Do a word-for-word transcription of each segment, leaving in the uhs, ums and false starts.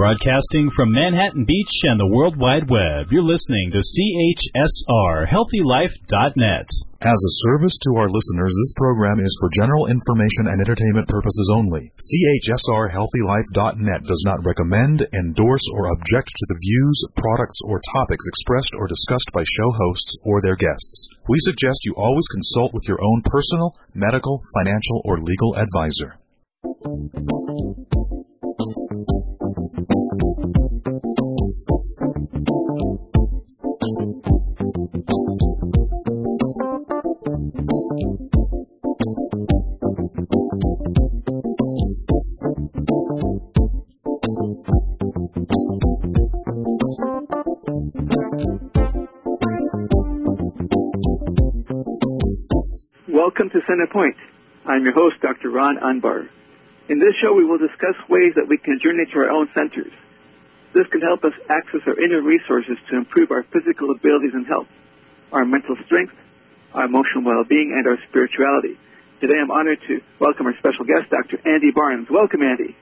Broadcasting from Manhattan Beach and the World Wide Web, you're listening to C H S R Healthy Life dot net. As a service to our listeners, this program is for general information and entertainment purposes only. C H S R Healthy Life dot net does not recommend, endorse, or object to the views, products, or topics expressed or discussed by show hosts or their guests. We suggest you always consult with your own personal, medical, financial, or legal advisor. Welcome to Center Point. I'm your host, Doctor Ron Unbar. In this show, we will discuss ways that we can journey to our own centers. This can help us access our inner resources to improve our physical abilities and health, our mental strength, our emotional well-being, and our spirituality. Today, I'm honored to welcome our special guest, Doctor Andy Barnes. Welcome, Andy.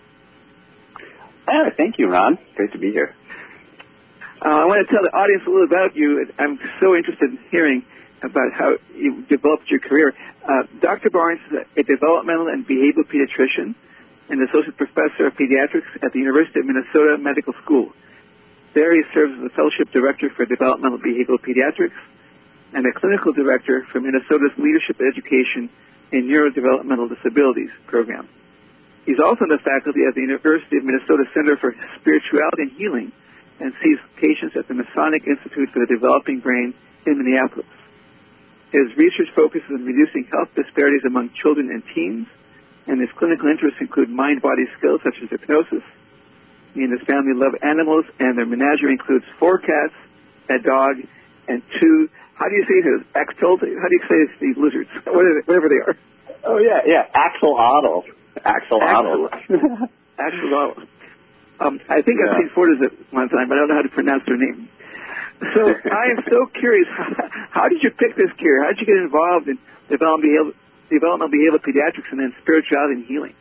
Ah, thank you, Ron. Great to be here. Uh, I want to tell the audience a little about you. I'm so interested in hearing about how you developed your career. Uh, Doctor Barnes is a developmental and behavioral pediatrician and associate professor of pediatrics at the University of Minnesota Medical School. There he serves as the fellowship director for developmental behavioral pediatrics and a clinical director for Minnesota's Leadership Education in Neurodevelopmental Disabilities program. He's also in the faculty at the University of Minnesota Center for Spirituality and Healing and sees patients at the Masonic Institute for the Developing Brain in Minneapolis. His research focuses on reducing health disparities among children and teens, and his clinical interests include mind-body skills such as hypnosis. He and his family love animals, and their menagerie includes four cats, a dog, and two, how do you say this, axolotl? How do you say this, these lizards? Whatever they are. Oh, yeah, yeah, axolotl. Axolotl. Axolotl. Um, I think yeah. I've seen photos at one time, but I don't know how to pronounce their name. So I am so curious, how did you pick this career? How did you get involved in developmental behavior, developmental behavioral pediatrics and then spirituality and healing?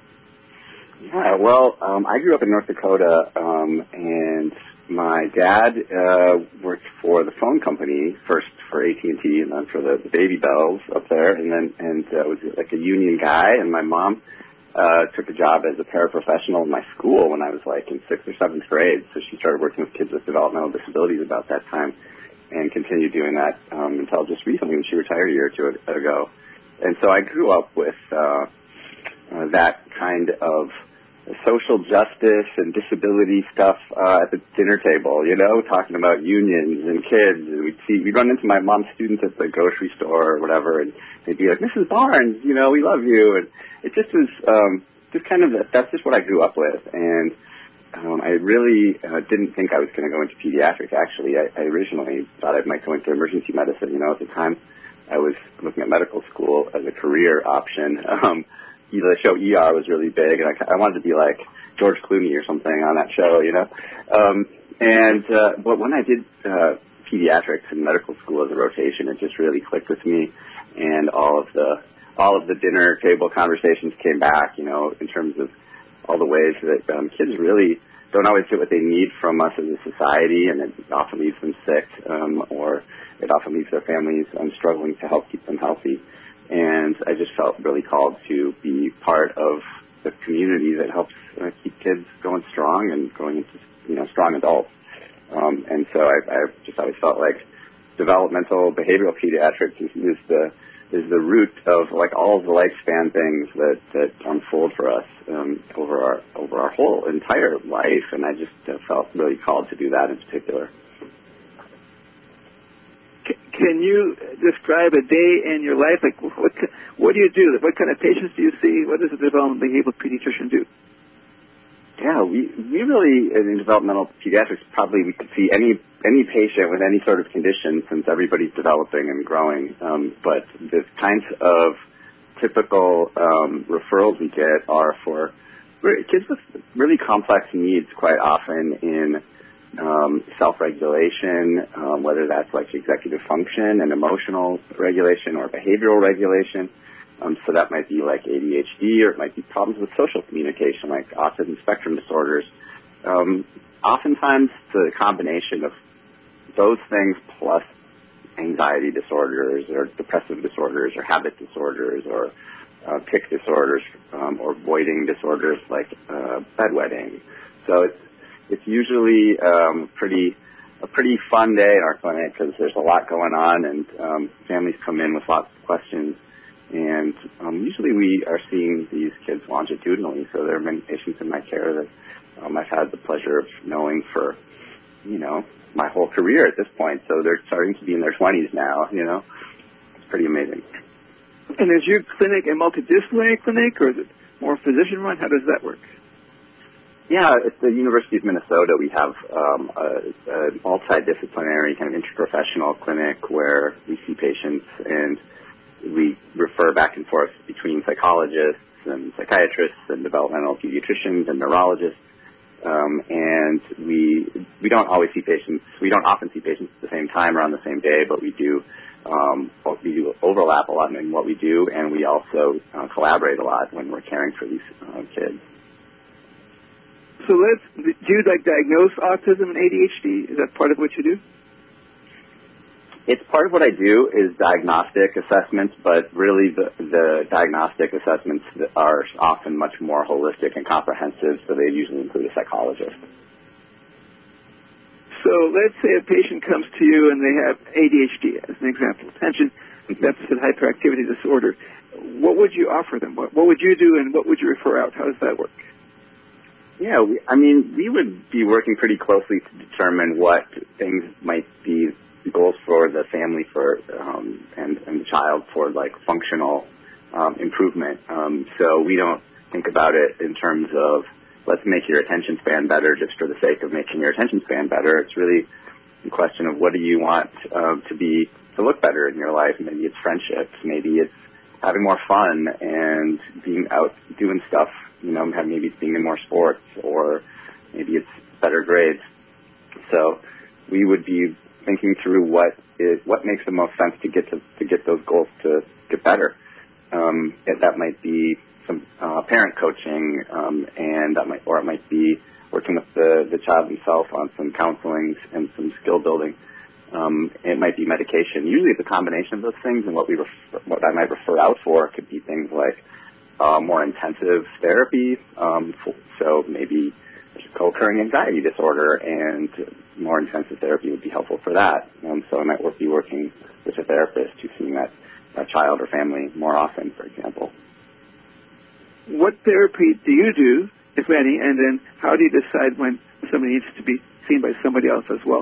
Yeah, well, um, I grew up in North Dakota, um, and my dad uh, worked for the phone company, first for A T and T and then for the, the Baby Bells up there, and then and uh, was like a union guy, and my mom uh, took a job as a paraprofessional in my school when I was like in sixth or seventh grade, so she started working with kids with developmental disabilities about that time and continued doing that um, until just recently when she retired a year or two ago. And so I grew up with uh, uh, that kind of social justice and disability stuff uh, at the dinner table, you know, talking about unions and kids. And we'd see, we'd run into my mom's students at the grocery store or whatever, and they'd be like, Missus Barnes, you know, we love you. And it just was um, just kind of, that's just what I grew up with. And um, I really uh, didn't think I was going to go into pediatrics, actually. I, I originally thought I might go into emergency medicine. You know, at the time I was looking at medical school as a career option. Um, the show E R was really big, and I, I wanted to be like George Clooney or something on that show, you know. Um, and uh, but when I did uh, pediatrics in medical school as a rotation, it just really clicked with me, and all of the all of the dinner table conversations came back, you know, in terms of all the ways that um, kids really don't always get what they need from us as a society, and it often leaves them sick, um, or it often leaves their families um, struggling to help keep them healthy. And I just felt really called to be part of the community that helps uh, keep kids going strong and growing into, you know, strong adults. Um, and so I, I just always felt like developmental behavioral pediatrics is, is the is the root of like all of the lifespan things that that unfold for us um, over our over our whole entire life. And I just uh, felt really called to do that in particular. Can you describe a day in your life? Like, what what do you do? What kind of patients do you see? What does a developmental behavioral pediatrician do? Yeah, we we really in developmental pediatrics probably we could see any any patient with any sort of condition since everybody's developing and growing. Um, but the kinds of typical um, referrals we get are for kids with really complex needs, quite often in Um, self-regulation, um, whether that's like executive function and emotional regulation or behavioral regulation. Um, so that might be like A D H D, or it might be problems with social communication like autism spectrum disorders. um, oftentimes the combination of those things plus anxiety disorders or depressive disorders or habit disorders or uh, tic disorders um, or voiding disorders like uh, bedwetting. So it's it's usually um, pretty a pretty fun day in our clinic because there's a lot going on and um, families come in with lots of questions. And um, usually we are seeing these kids longitudinally, so there are many patients in my care that um, I've had the pleasure of knowing for, you know, my whole career at this point. So they're starting to be in their twenties now, you know. It's pretty amazing. And is your clinic a multidisciplinary clinic, or is it more physician-run? How does that work? Yeah, at the University of Minnesota, we have um, a, a multidisciplinary kind of interprofessional clinic where we see patients and we refer back and forth between psychologists and psychiatrists and developmental pediatricians and neurologists. Um, and we we don't always see patients. We don't often see patients at the same time or on the same day, but we do um, we do overlap a lot in what we do, and we also uh, collaborate a lot when we're caring for these uh, kids. So let's do you like diagnose autism and A D H D? Is that part of what you do? It's part of what I do is diagnostic assessments, but really the, the diagnostic assessments are often much more holistic and comprehensive, so they usually include a psychologist. So let's say a patient comes to you and they have A D H D, as an example, attention deficit hyperactivity disorder. What would you offer them? What, what would you do, and what would you refer out? How does that work? Yeah, we, I mean, we would be working pretty closely to determine what things might be goals for the family for um, and, and the child for like functional um, improvement. Um, so we don't think about it in terms of let's make your attention span better just for the sake of making your attention span better. It's really a question of what do you want uh, to be to look better in your life. Maybe it's friendships. Maybe it's having more fun and being out doing stuff. You know, maybe it's being in more sports, or maybe it's better grades. So we would be thinking through what is what makes the most sense to get to, to get those goals to get better. Um, that might be some uh, parent coaching, um, and that might, or it might be working with the, the child himself on some counseling and some skill building. Um, it might be medication. Usually, it's a combination of those things. And what we refer, what I might refer out for could be things like uh, more intensive therapy. Um, so maybe co-occurring anxiety disorder, and more intensive therapy would be helpful for that. Um, so I might be working with a therapist who's seeing that, that child or family more often, for example. What therapy do you do, if any, and then how do you decide when somebody needs to be seen by somebody else as well?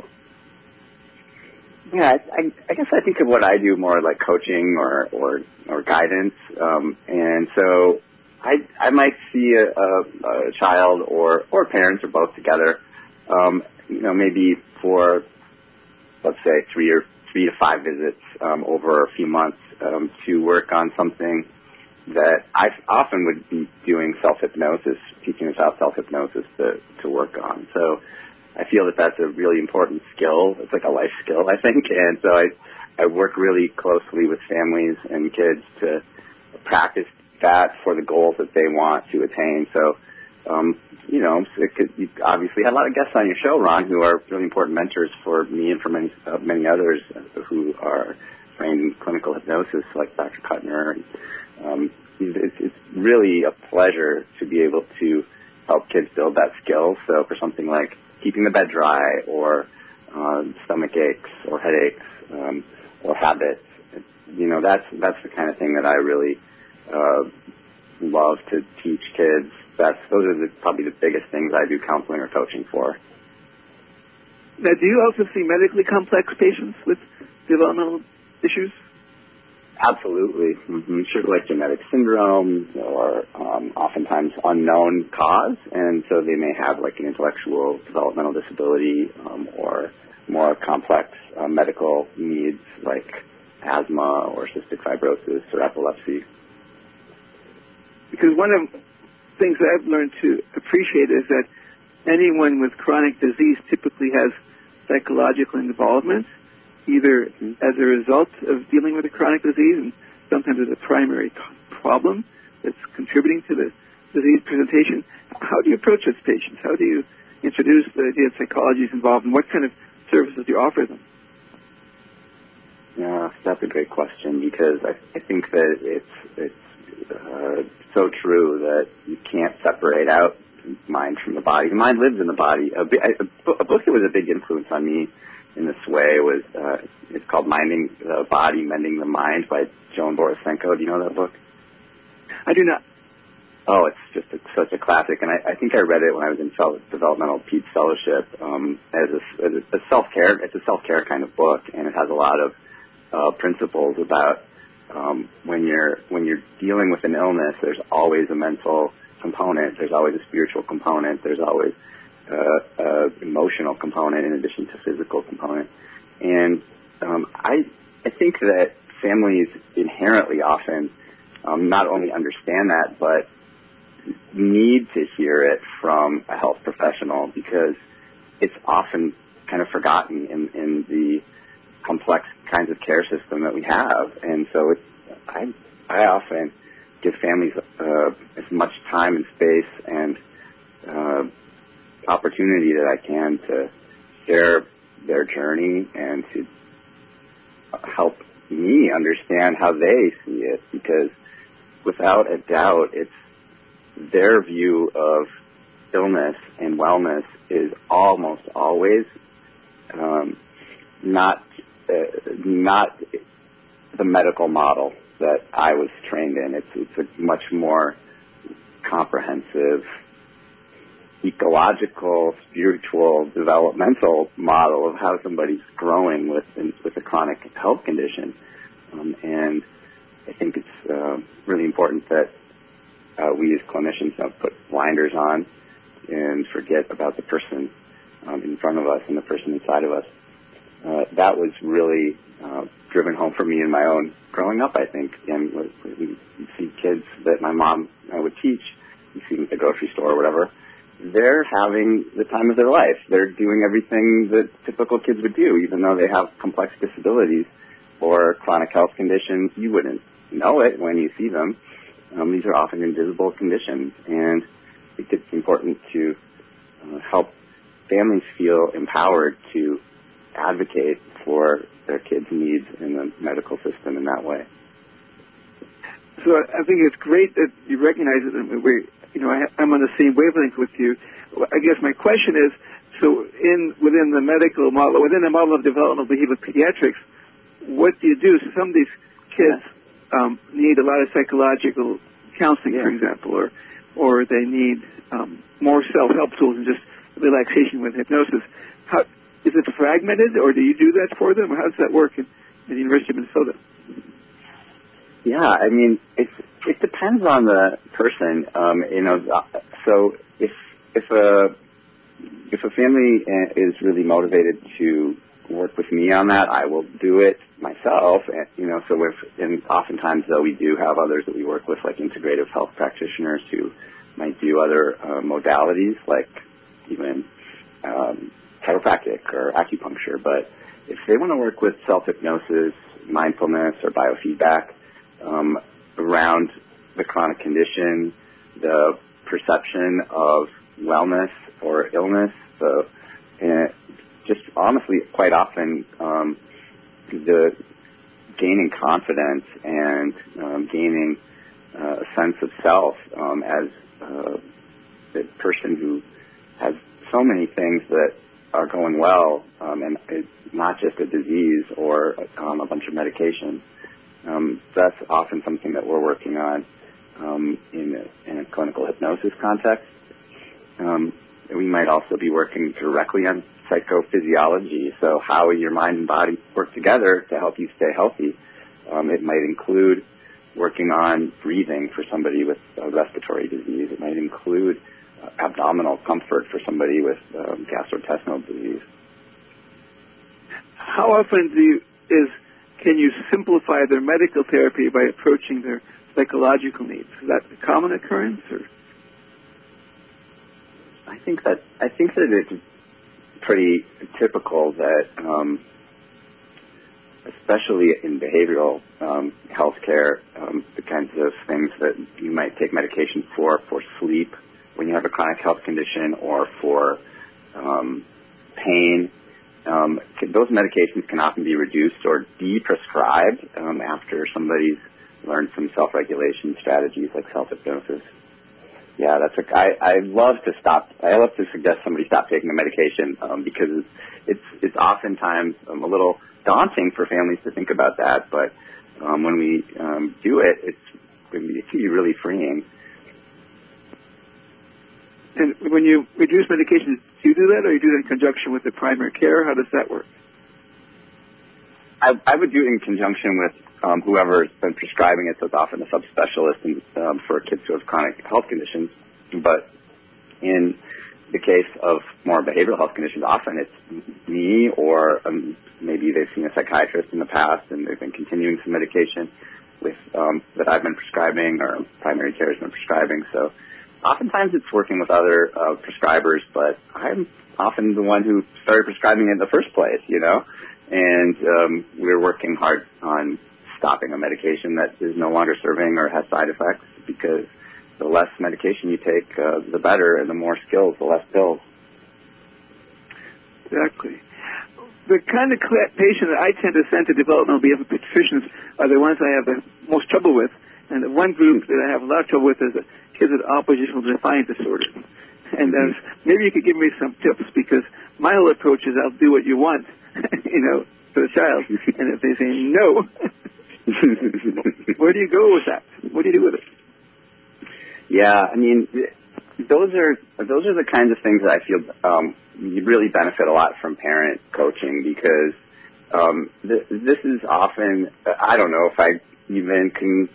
Yeah, I, I guess I think of what I do more like coaching or, or, or guidance. Um, and so I, I might see a, a, a child or, or parents or both together, um, you know, maybe for, let's say, three or three to five visits um, over a few months um, to work on something that I often would be doing self-hypnosis, teaching a child self-hypnosis to, to work on. So I feel that that's a really important skill. It's like a life skill, I think. And so I, I work really closely with families and kids to practice that for the goals that they want to attain. So, um, you know, it could, you obviously had a lot of guests on your show, Ron, who are really important mentors for me and for many, uh, many others who are trained in clinical hypnosis, like Doctor Kuttner. And, um, it's, it's really a pleasure to be able to help kids build that skill. So for something like keeping the bed dry, or uh, stomach aches, or headaches, um, or habits, you know, that's that's the kind of thing that I really uh, love to teach kids. That's those are the, probably the biggest things I do counseling or coaching for. Now, do you also see medically complex patients with developmental issues? Absolutely. Mm-hmm. Sure, like genetic syndrome, or um, oftentimes unknown cause, and so they may have like an intellectual developmental disability um, or more complex uh, medical needs like asthma or cystic fibrosis or epilepsy. Because one of the things that I've learned to appreciate is that anyone with chronic disease typically has psychological involvement, either as a result of dealing with a chronic disease, and sometimes as a primary problem that's contributing to the disease presentation. How do you approach those patients? How do you idea that psychology is involved, and what kind of services do you offer them? Yeah, that's a great question, because I, I think that it's it's uh, so true that you can't separate out mind from the body. The mind lives in the body. A, a, a book that was a big influence on me in this way was uh, it's called Minding the Body, Mending the Mind by Joan Borisenko. Do you know that book? I do not. Oh, it's just a, such a classic, and I, I think I read it when I was in fel- developmental Pete's Fellowship um, as, a, as a self-care. It's a self-care kind of book, and it has a lot of uh, principles about um, when you're when you're dealing with an illness. There's always a mental component. There's always a spiritual component. There's always uh, a emotional component in addition to physical component. And um, I I think that families inherently often um, not only understand that, but need to hear it from a health professional, because it's often kind of forgotten in, in the complex kinds of care system that we have. And so it's, I, I often give families uh, as much time and space and uh, opportunity that I can to share their journey and to help me understand how they see it, because without a doubt, it's their view of illness and wellness is almost always um, not uh, not the medical model that I was trained in. It's it's a much more comprehensive, ecological, spiritual, developmental model of how somebody's growing with with a chronic health condition, um, and I think it's uh, really important that Uh, we as clinicians don't put blinders on and forget about the person um, in front of us and the person inside of us. Uh, that was really uh, driven home for me in my own growing up, I think. And we see kids that my mom uh, would teach, you see them at the grocery store or whatever, they're having the time of their life. They're doing everything that typical kids would do, even though they have complex disabilities or chronic health conditions. You wouldn't know it when you see them. Um, these are often invisible conditions, and I think it's important to uh, help families feel empowered to advocate for their kids' needs in the medical system in that way. So I think it's great that you recognize it. And we, you know, I, I'm on the same wavelength with you. I guess my question is, so in within the medical model, within the model of developmental behavioral pediatrics, what do you do? So some of these kids Yeah. Um, need a lot of psychological counseling, yeah. for example, or or they need um, more self-help tools and just relaxation with hypnosis. How, is it fragmented, or do you do that for them, or how does that work at, at the University of Minnesota? Yeah, I mean, it's it depends on the person. Um, you know, so if if a if a family is really motivated to work with me on that, I will do it myself. And, you know, so if, and oftentimes though we do have others that we work with, like integrative health practitioners who might do other uh, modalities, like even um, chiropractic or acupuncture. But if they want to work with self-hypnosis, mindfulness, or biofeedback um, around the chronic condition, the perception of wellness or illness, the uh, just honestly, quite often, um, the gaining confidence and um, gaining uh, a sense of self um, as uh, the person who has so many things that are going well, um, and it's not just a disease or um, a bunch of medications. Um, that's often something that we're working on um, in, a, in a clinical hypnosis context. Um, we might also be working directly on psychophysiology, so how your mind and body work together to help you stay healthy. Um, it might include working on breathing for somebody with a respiratory disease. It might include uh, abdominal comfort for somebody with um, gastrointestinal disease. How often do you, is can you simplify their medical therapy by approaching their psychological needs? Is that a common occurrence, or? I think that I think that it's pretty typical that, um, especially in behavioral um, health care, um, the kinds of things that you might take medication for, for sleep when you have a chronic health condition, or for um, pain. Um, those medications can often be reduced or de-prescribed um, after somebody's learned some self-regulation strategies like self-hypnosis. Yeah, that's a, I, I love to stop, I love to suggest somebody stop taking the medication um, because it's, it's, it's oftentimes um, a little daunting for families to think about that, but um, when we um, do it, it's, it can be really freeing. And when you reduce medications, do you do that, or you do it in conjunction with the primary care? How does that work? I, I would do it in conjunction with um, whoever's been prescribing it, so it's often a subspecialist in, um, for kids who have chronic health conditions. But in the case of more behavioral health conditions, often it's me or um, maybe they've seen a psychiatrist in the past and they've been continuing some medication with um, that I've been prescribing or primary care has been prescribing. So oftentimes it's working with other uh, prescribers, but I'm often the one who started prescribing it in the first place, you know, and um, we're working hard on stopping a medication that is no longer serving or has side effects, because the less medication you take, uh, the better, and the more skills, the less pills. Exactly. The kind of patient that I tend to send to developmental behavioral pediatricians are the ones I have the most trouble with. And the one group that I have a lot of trouble with is the kids with oppositional defiant disorder. And uh, maybe you could give me some tips, because my whole approach is I'll do what you want, you know, for the child. And if they say no, where do you go with that? What do you do with it? Yeah, I mean, those are those are the kinds of things that I feel um, you really benefit a lot from parent coaching, because um, th- this is often, I don't know if I even can,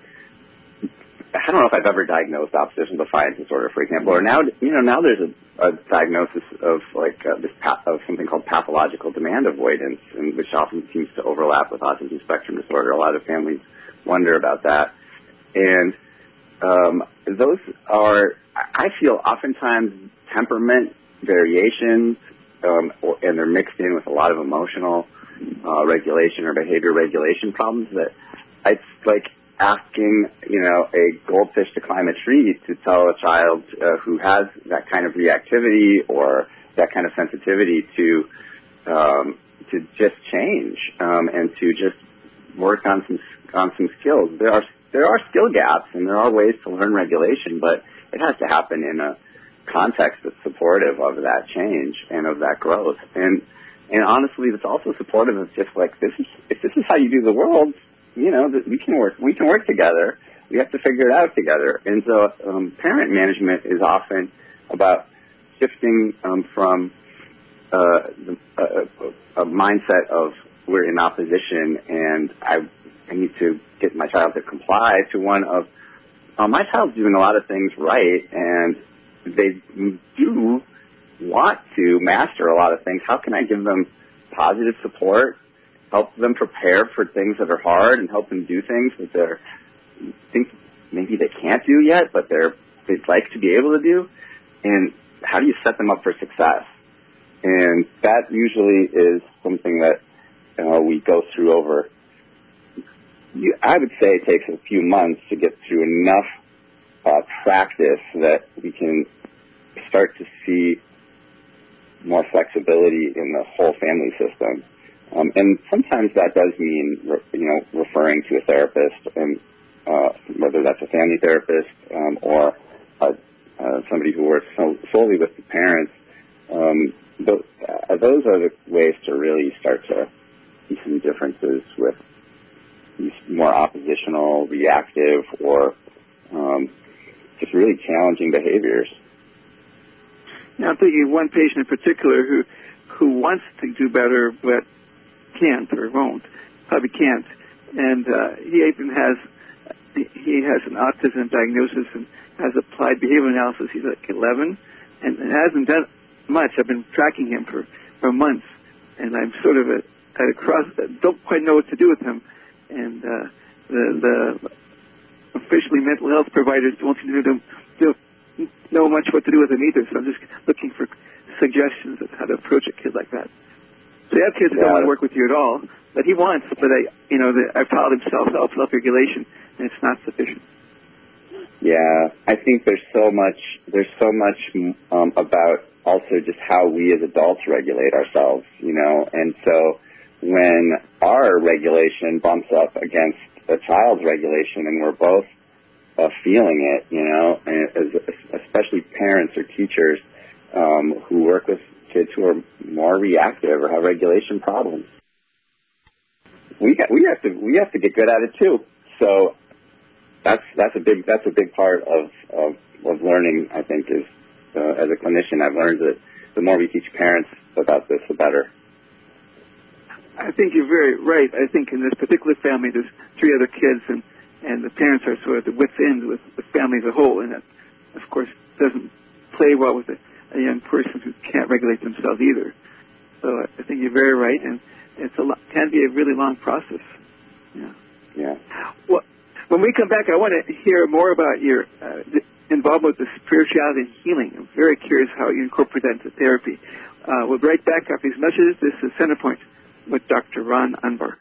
I don't know if I've ever diagnosed oppositional defiance disorder, for example, or now, you know, now there's a, a diagnosis of like uh, this pa- of something called pathological demand avoidance, and which often seems to overlap with autism spectrum disorder. A lot of families wonder about that, and um, those are, I feel, oftentimes temperament variations, um, or, and they're mixed in with a lot of emotional uh, regulation or behavior regulation problems that it's like asking, you know, a goldfish to climb a tree to tell a child uh, who has that kind of reactivity or that kind of sensitivity to um, to just change um, and to just work on some on some skills. There are there are skill gaps and there are ways to learn regulation, but it has to happen in a context that's supportive of that change and of that growth. And and honestly, it's also supportive of just like, this is if this is how you do the world, you know, that we can work we can work together. We have to figure it out together. And so um, parent management is often about shifting um, from uh, the, uh, a mindset of we're in opposition and I, I need to get my child to comply, to one of uh, my child's doing a lot of things right and they do want to master a lot of things. How can I give them positive support, help them prepare for things that are hard, and help them do things that they're think maybe they can't do yet, but they're they'd like to be able to do? And how do you set them up for success? And that usually is something that uh, we go through over, you, I would say it takes a few months to get through enough uh, practice that we can start to see more flexibility in the whole family system. Um, and sometimes that does mean, you know, referring to a therapist, and uh, whether that's a family therapist um, or uh, uh, somebody who works so, solely with the parents. Um, th- uh, those are the ways to really start to see some differences with these more oppositional, reactive, or um, just really challenging behaviors. Now, I'm thinking of one patient in particular who who wants to do better but can't or won't, probably can't. And uh, he even has he has an autism diagnosis and has applied behavior analysis. He's like eleven and hasn't done much. I've been tracking him for, for months, and I'm sort of at, at a cross. Don't quite know what to do with him. And uh, the the officially mental health providers don't seem to do, do know much what to do with him either. So I'm just looking for suggestions of how to approach a kid like that. So you have kids who yeah. don't want to work with you at all, but he wants. But I, you know, the, I've taught him self-help, self-regulation, and it's not sufficient. Yeah, I think there's so much, there's so much um, about also just how we as adults regulate ourselves, you know, and so when our regulation bumps up against a child's regulation and we're both uh, feeling it, you know, and as, especially parents or teachers um, who work with kids who are more reactive or have regulation problems. We got, we have to we have to get good at it too. So that's that's a big that's a big part of of, of learning. I think is uh, as a clinician, I've learned that the more we teach parents about this, the better. I think you're very right. I think in this particular family, there's three other kids, and and the parents are sort of the wit's end with the family as a whole, and that, of course, doesn't play well with a, a young person who can't regulate themselves either. So I think you're very right, and it's a can be a really long process. Yeah. Yeah. Well, when we come back, I want to hear more about your uh, involvement with the spirituality and healing. I'm very curious how you incorporate that into therapy. Uh, we'll be right back after these messages. This is Centerpoint with Doctor Ron Unbar.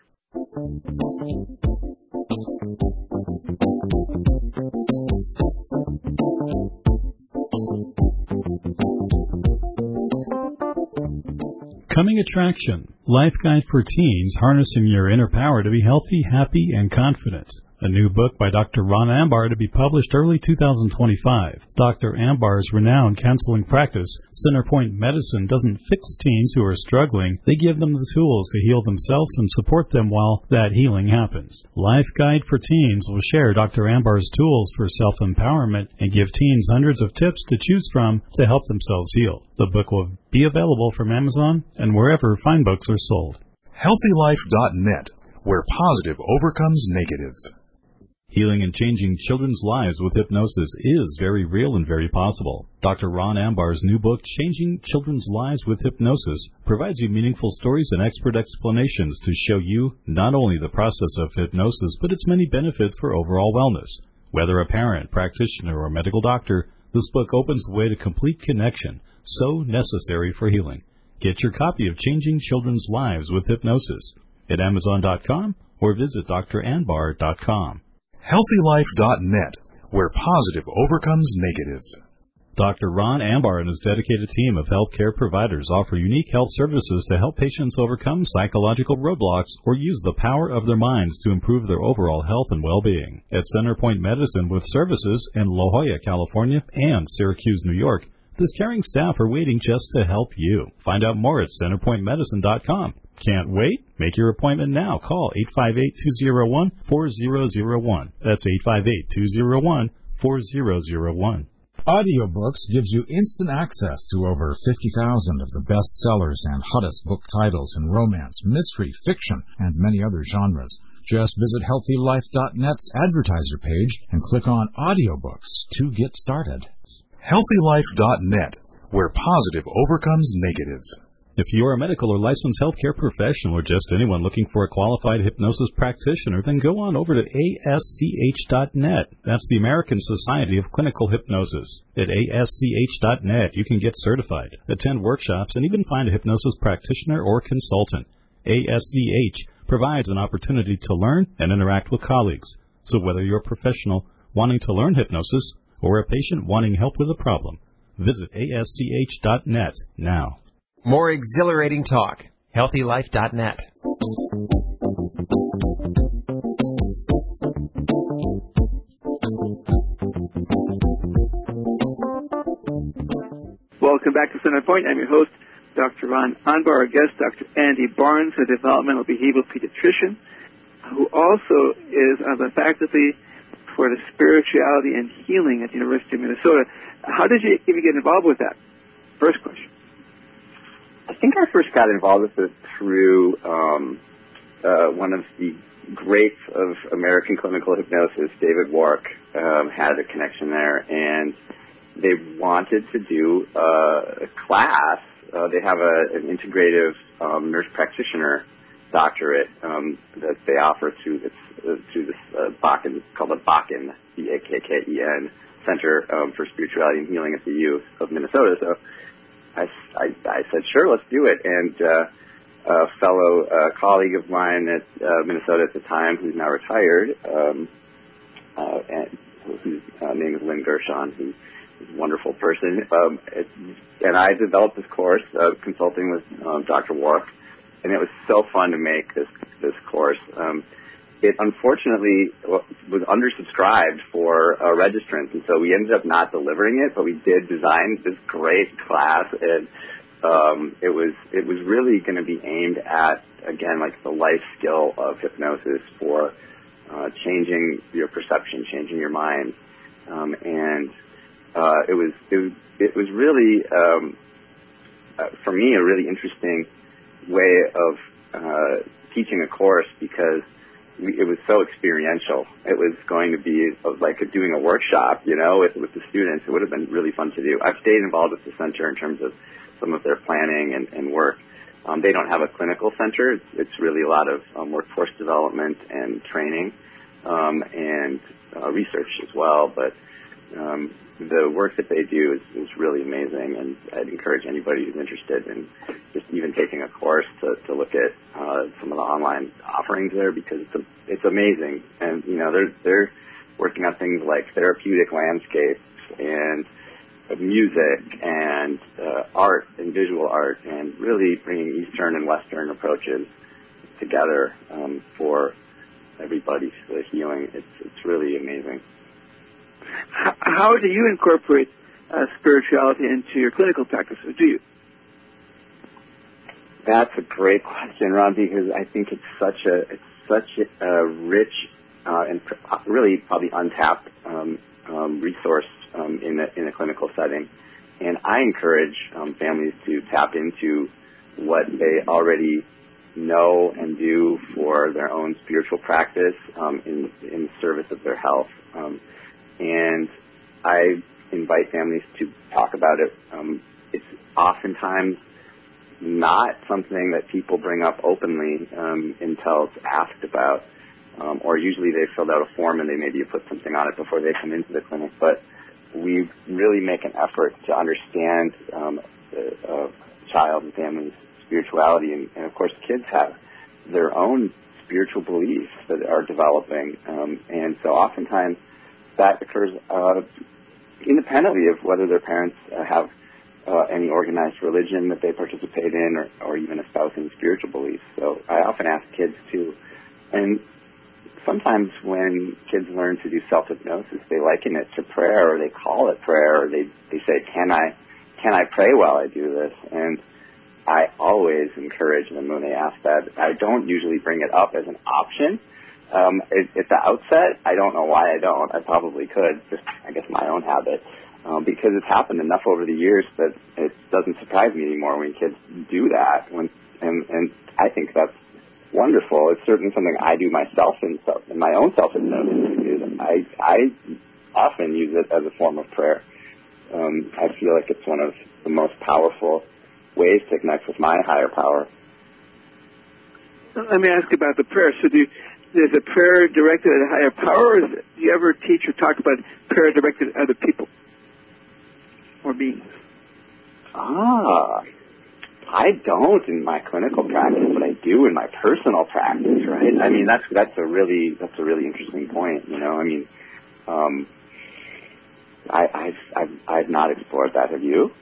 Coming attraction, Life Guide for Teens, Harnessing Your Inner Power to Be Healthy, Happy, and Confident. A new book by Doctor Ron Ambar to be published early two thousand twenty-five. Doctor Ambar's renowned counseling practice, Centerpoint Medicine, doesn't fix teens who are struggling. They give them the tools to heal themselves and support them while that healing happens. Life Guide for Teens will share Doctor Ambar's tools for self-empowerment and give teens hundreds of tips to choose from to help themselves heal. The book will be available from Amazon and wherever fine books are sold. healthy life dot net, where positive overcomes negative. Healing and changing children's lives with hypnosis is very real and very possible. Doctor Ron Ambar's new book, Changing Children's Lives with Hypnosis, provides you meaningful stories and expert explanations to show you not only the process of hypnosis, but its many benefits for overall wellness. Whether a parent, practitioner, or medical doctor, this book opens the way to complete connection, so necessary for healing. Get your copy of Changing Children's Lives with Hypnosis at amazon dot com or visit d r anbar dot com. healthy life dot net, where positive overcomes negative. Doctor Ron Ambar and his dedicated team of healthcare providers offer unique health services to help patients overcome psychological roadblocks or use the power of their minds to improve their overall health and well-being. At Centerpoint Medicine with services in La Jolla, California and Syracuse, New York, this caring staff are waiting just to help you. Find out more at centerpoint medicine dot com. Can't wait? Make your appointment now. Call eight five eight, two zero one, four zero zero one. That's eight five eight, two zero one, four zero zero one. Audiobooks gives you instant access to over fifty thousand of the best sellers and hottest book titles in romance, mystery, fiction, and many other genres. Just visit healthy life dot net's advertiser page and click on Audiobooks to get started. healthy life dot net, where positive overcomes negative. If you are a medical or licensed healthcare professional or just anyone looking for a qualified hypnosis practitioner, then go on over to A S C H dot net. That's the American Society of Clinical Hypnosis. At A S C H dot net, you can get certified, attend workshops, and even find a hypnosis practitioner or consultant. A S C H provides an opportunity to learn and interact with colleagues. So whether you're a professional wanting to learn hypnosis or a patient wanting help with a problem, visit A S C H dot net now. More exhilarating talk. healthy life dot net. Welcome back to Centerpoint. I'm your host, Doctor Ron Unbar. Our guest, Doctor Andy Barnes, a developmental behavioral pediatrician, who also is on the faculty for the spirituality and healing at the University of Minnesota. How did you even get involved with that? First question. I think I first got involved with it through um, uh, one of the greats of American clinical hypnosis, David Wark, um, had a connection there, and they wanted to do uh, a class. Uh, they have a, an integrative um, nurse practitioner doctorate um, that they offer through this, uh, through this uh, Bakken, called the Bakken, B A K K E N, Center um, for Spirituality and Healing at the U of Minnesota. So I, I, I said, sure, let's do it. And uh, a fellow uh, colleague of mine at uh, Minnesota at the time, who's now retired, um, uh, and whose uh, name is Lynn Gershon, who's a wonderful person. Um, it, and I developed this course, uh, consulting with um, Doctor Wark, and it was so fun to make this this course. Um, it unfortunately was undersubscribed for uh, registrants, and so we ended up not delivering it, but we did design this great class, and um, it was it was really going to be aimed at, again, like the life skill of hypnosis for uh, changing your perception, changing your mind, um, and uh, it was it was it was really um, uh, for me a really interesting way of uh, teaching a course, because we, it was so experiential. It was going to be like a, doing a workshop, you know, with, with the students. It would have been really fun to do. I've stayed involved with the center in terms of some of their planning and, and work. Um, they don't have a clinical center. It's, it's really a lot of um, workforce development and training um, and uh, research as well. But um, the work that they do is, is really amazing, and I'd encourage anybody who's interested in just even taking a course to, to look at uh, some of the online offerings there, because it's a, it's amazing. And you know, they're they're working on things like therapeutic landscapes and music and uh, art and visual art, and really bringing Eastern and Western approaches together um, for everybody's uh, healing. It's it's really amazing. How do you incorporate uh, spirituality into your clinical practice, or do you? That's a great question, Ron, because I think it's such a it's such a, a rich uh, and pr- really probably untapped um, um, resource um, in a in a clinical setting, and I encourage um, families to tap into what they already know and do for their own spiritual practice um, in in service of their health. Um, And I invite families to talk about it. Um, it's oftentimes not something that people bring up openly um, until it's asked about, um, or usually they filled out a form and they maybe put something on it before they come into the clinic. But we really make an effort to understand um, the uh, child and family's spirituality, and, and of course kids have their own spiritual beliefs that are developing, um, and so oftentimes that occurs uh, independently of whether their parents uh, have uh, any organized religion that they participate in, or, or even espousing spiritual beliefs. So I often ask kids to, and sometimes when kids learn to do self-hypnosis, they liken it to prayer, or they call it prayer, or they, they say, can I, can I pray while I do this? And I always encourage them when they ask that. I don't usually bring it up as an option. Um, at, at the outset, I don't know why I don't. I probably could, just I guess my own habit, um, because it's happened enough over the years that it doesn't surprise me anymore when kids do that. When and and I think that's wonderful. It's certainly something I do myself in, self, in my own self-hypnosis. I I often use it as a form of prayer. Um, I feel like it's one of the most powerful ways to connect with my higher power. Let me ask about the prayer. So do you, is a prayer directed at a higher power, or is it, do you ever teach or talk about prayer directed at other people or beings? Ah, I don't in my clinical practice, but I do in my personal practice, right? I mean, that's that's a really that's a really interesting point. You know, I mean, um, I, I've I've I've not explored that. Have you?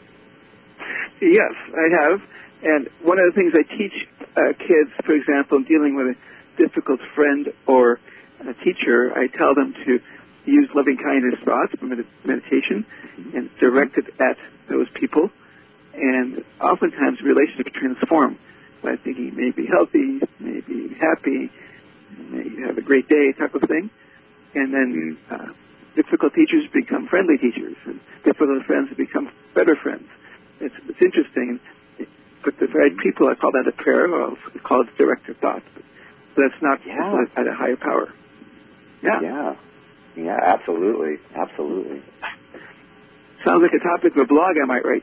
Yes, I have. And one of the things I teach uh, kids, for example, dealing with a difficult friend or a teacher, I tell them to use loving-kindness thoughts for med- meditation and direct it at those people. And oftentimes relationships transform by thinking may be healthy, may be happy, may have a great day type of thing. And then uh, difficult teachers become friendly teachers, and difficult friends become better friends. It's, it's interesting. But the right people, I call that a prayer, or I'll call it directed thought. But that's not yeah. at a higher power. Yeah. Yeah. Yeah, absolutely. Absolutely. Sounds like a topic of a blog I might write.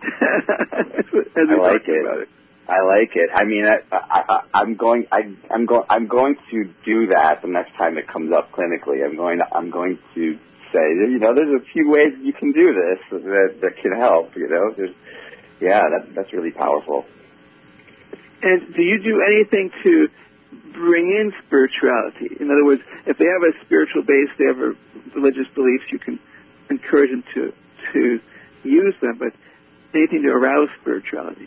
As I like it. About it. I like it. I mean, I, I, I, I'm going. I, I'm going. I'm going to do that the next time it comes up clinically. I'm going. To, I'm going to say, you know, there's a few ways you can do this that that can help. You know, there's. Yeah, that, that's really powerful. And do you do anything to bring in spirituality. In other words, if they have a spiritual base, they have a religious beliefs, you can encourage them to, to use them, but anything to arouse spirituality.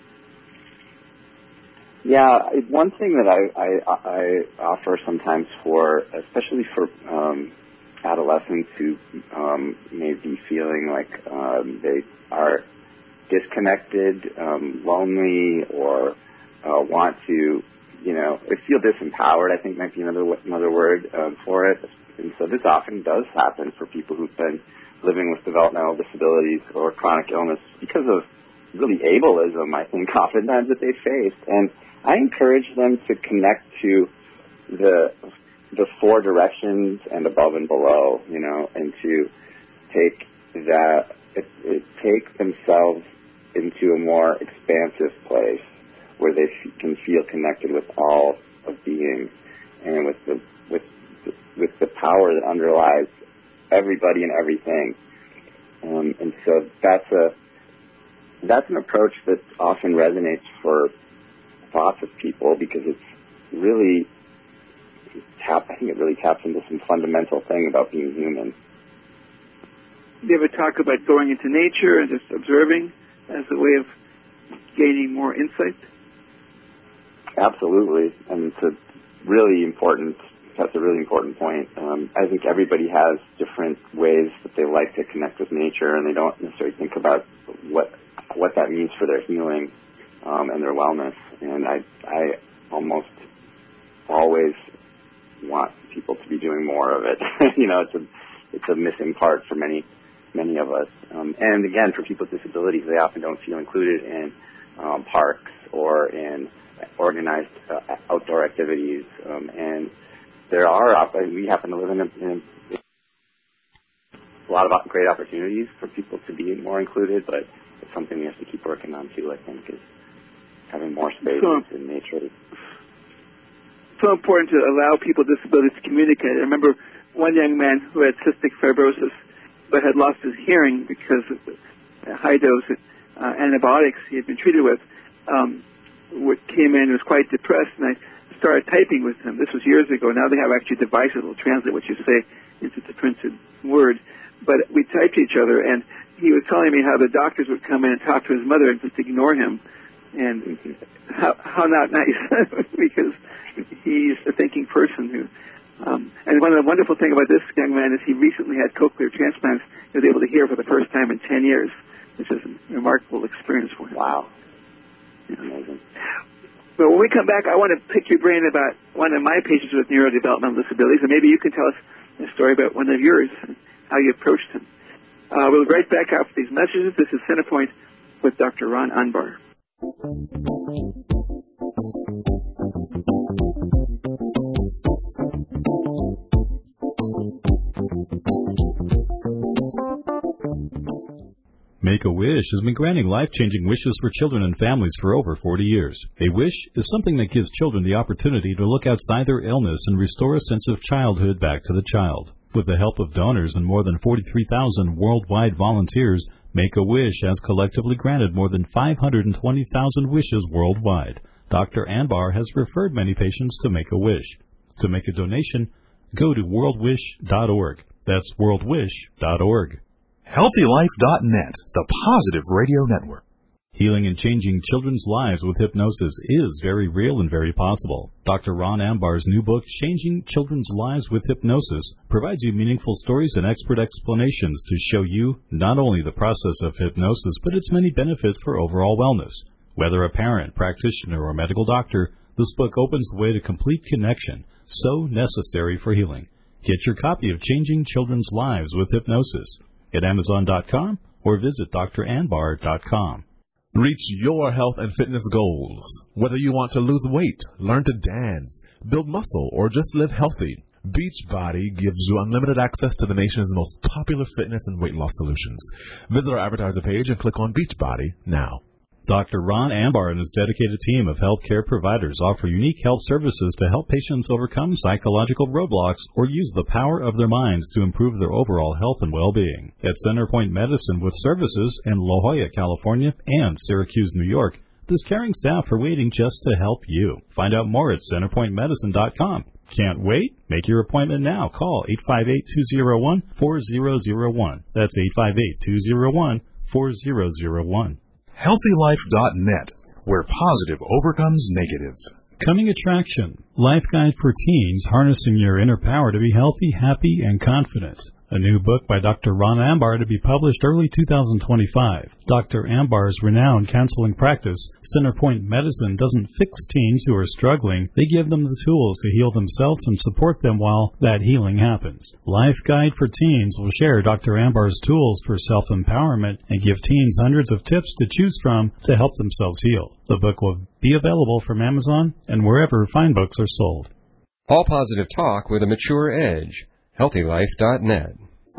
Yeah, one thing that I, I, I offer sometimes for, especially for um, adolescents who um, may be feeling like um, they are disconnected, um, lonely, or uh, want to, you know, feel disempowered, I think might be another another word um, for it. And so this often does happen for people who've been living with developmental disabilities or chronic illness because of really ableism, I think, oftentimes that they faced. And I encourage them to connect to the the four directions and above and below, you know, and to take that, it, it take themselves into a more expansive place where they f- can feel connected with all of being and with the with the, with the power that underlies everybody and everything. Um, and so that's a that's an approach that often resonates for lots of people because it's really tap. I think it really taps into some fundamental thing about being human. Do you ever talk about going into nature and just observing as a way of gaining more insight? Absolutely, and it's a really important. That's a really important point. Um, I think everybody has different ways that they like to connect with nature, and they don't necessarily think about what what that means for their healing um, and their wellness. And I, I almost always want people to be doing more of it. you know, it's a it's a missing part for many many of us. Um, and again, for people with disabilities, they often don't feel included in um, parks or in organized uh, outdoor activities. Um, and there are, we happen to live in a, in a lot of great opportunities for people to be more included, but it's something we have to keep working on too, I think, is having more spaces so, in nature. So important to allow people with disabilities to communicate. I remember one young man who had cystic fibrosis but had lost his hearing because of the high dose uh, antibiotics he had been treated with. Um, what came in was quite depressed, and I started typing with him. This was years ago. Now they have actually devices that will translate what you say into the printed word. But we typed each other, and he was telling me how the doctors would come in and talk to his mother and just ignore him. And how, how not nice, because he's a thinking person who... Um, and one of the wonderful things about this young man is he recently had cochlear transplants. He was able to hear for the first time in ten years, which is a remarkable experience for him. Wow. Yeah. Amazing. But when we come back, I want to pick your brain about one of my patients with neurodevelopmental disabilities, and maybe you can tell us a story about one of yours and how you approached him. Uh, we'll be right back after these messages. This is Centerpoint with Doctor Ron Unbar. Make-A-Wish has been granting life-changing wishes for children and families for over forty years. A wish is something that gives children the opportunity to look outside their illness and restore a sense of childhood back to the child. With the help of donors and more than forty-three thousand worldwide volunteers, Make-A-Wish has collectively granted more than five hundred twenty thousand wishes worldwide. Doctor Anbar has referred many patients to Make-A-Wish. To make a donation, go to world wish dot org. That's world wish dot org. healthy life dot net, the positive radio network. Healing and changing children's lives with hypnosis is very real and very possible. Doctor Ron Ambar's new book, Changing Children's Lives with Hypnosis, provides you meaningful stories and expert explanations to show you not only the process of hypnosis, but its many benefits for overall wellness. Whether a parent, practitioner, or medical doctor, this book opens the way to complete connection, so necessary for healing. Get your copy of Changing Children's Lives with Hypnosis at amazon dot com or visit d r anbar dot com. Reach your health and fitness goals. Whether you want to lose weight, learn to dance, build muscle, or just live healthy, Beachbody gives you unlimited access to the nation's most popular fitness and weight loss solutions. Visit our advertiser page and click on Beachbody now. Doctor Ron Ambar and his dedicated team of healthcare providers offer unique health services to help patients overcome psychological roadblocks or use the power of their minds to improve their overall health and well-being. At Centerpoint Medicine with services in La Jolla, California, and Syracuse, New York, This caring staff are waiting just to help you. Find out more at centerpoint medicine dot com. Can't wait? Make your appointment now. Call eight five eight, two zero one, four zero zero one. That's eight five eight, two zero one, four zero zero one. healthy life dot net, where positive overcomes negative. Coming attraction, Life Guide for Teens, Harnessing Your Inner Power to be Healthy, Happy, and Confident. A new book by Doctor Ron Ambar to be published early two thousand twenty-five. Doctor Ambar's renowned counseling practice, Centerpoint Medicine, doesn't fix teens who are struggling. They give them the tools to heal themselves and support them while that healing happens. Life Guide for Teens will share Doctor Ambar's tools for self-empowerment and give teens hundreds of tips to choose from to help themselves heal. The book will be available from Amazon and wherever fine books are sold. All positive talk with a mature edge. healthy life dot net.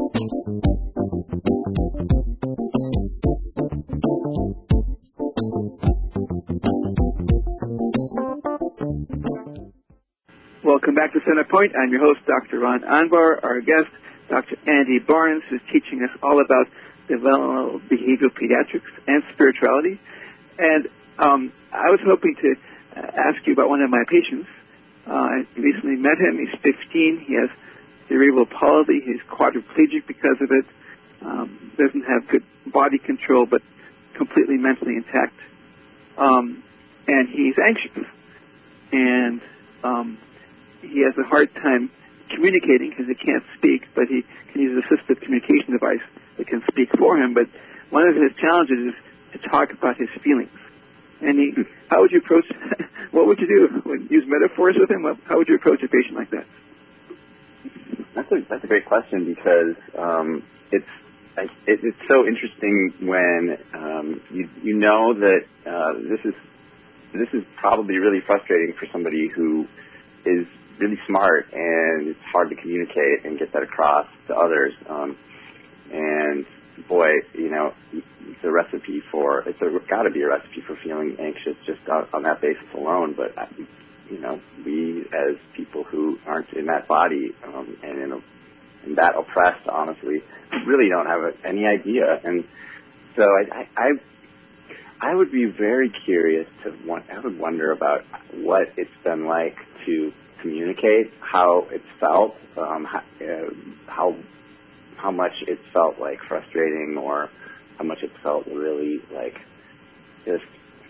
Welcome back to Centerpoint. I'm your host, Doctor Ron Anbar. Our guest, Doctor Andy Barnes, who's teaching us all about developmental behavioral pediatrics and spirituality. And um, I was hoping to uh, ask you about one of my patients. Uh, I recently met him. He's fifteen. He has cerebral palsy. He's quadriplegic because of it. Um, doesn't have good body control, but completely mentally intact. Um, and he's anxious. And um, he has a hard time communicating because he can't speak, but he can use an assistive communication device that can speak for him. But one of his challenges is to talk about his feelings. And he, how would you approach, what would you do? Would you use metaphors with him? How would you approach a patient like that? That's a that's a great question because um, it's it, it's so interesting when um, you you know that uh, this is this is probably really frustrating for somebody who is really smart, and it's hard to communicate and get that across to others. Um, and boy, you know, it's a recipe for it's got to be a recipe for feeling anxious just on, on that basis alone. But you know, we as people who aren't in that body um, and in, a, in that oppressed, honestly, really don't have a, any idea. And so I, I, I, I would be very curious to want. I would wonder about what it's been like to communicate, how it's felt, um, how, uh, how how much it felt like frustrating, or how much it felt really like just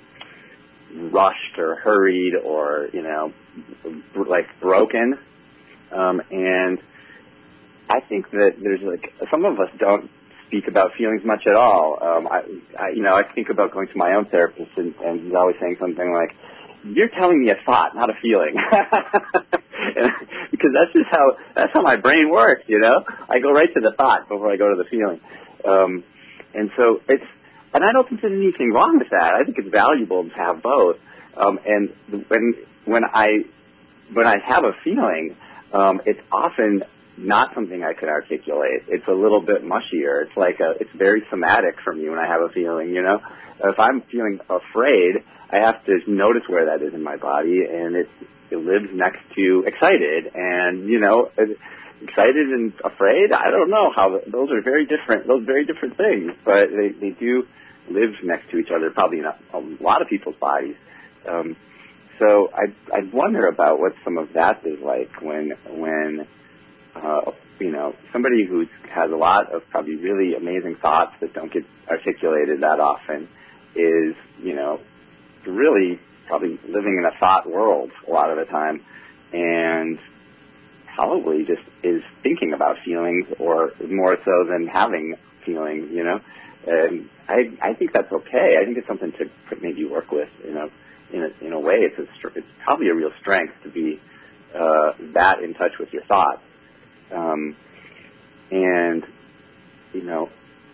rushed or hurried or, you know, like broken. Um, and I think that there's like, some of us don't speak about feelings much at all. Um, I, I, you know, I think about going to my own therapist and, and he's always saying something like, you're telling me a thought, not a feeling. Because that's just how, that's how my brain works, you know? I go right to the thought before I go to the feeling. Um, and so it's, and I don't think there's anything wrong with that. I think it's valuable to have both. Um, and when when I when I have a feeling, um, it's often not something I could articulate. It's a little bit mushier. It's like a, it's very somatic for me when I have a feeling. You know, if I'm feeling afraid, I have to notice where that is in my body, and it it lives next to excited. And you know, excited and afraid, I don't know how those are very different. Those very different things, but they they do live next to each other, probably in a, a lot of people's bodies. Um, so I I wonder about what some of that is like when when uh, you know, somebody who has a lot of probably really amazing thoughts that don't get articulated that often is, you know, really probably living in a thought world a lot of the time, and probably just is thinking about feelings, or more so than having feelings, you know. And I I think that's okay. I think it's something to maybe work with, you know. In a, in a way, it's a, it's probably a real strength to be uh, that in touch with your thoughts. Um, and you know,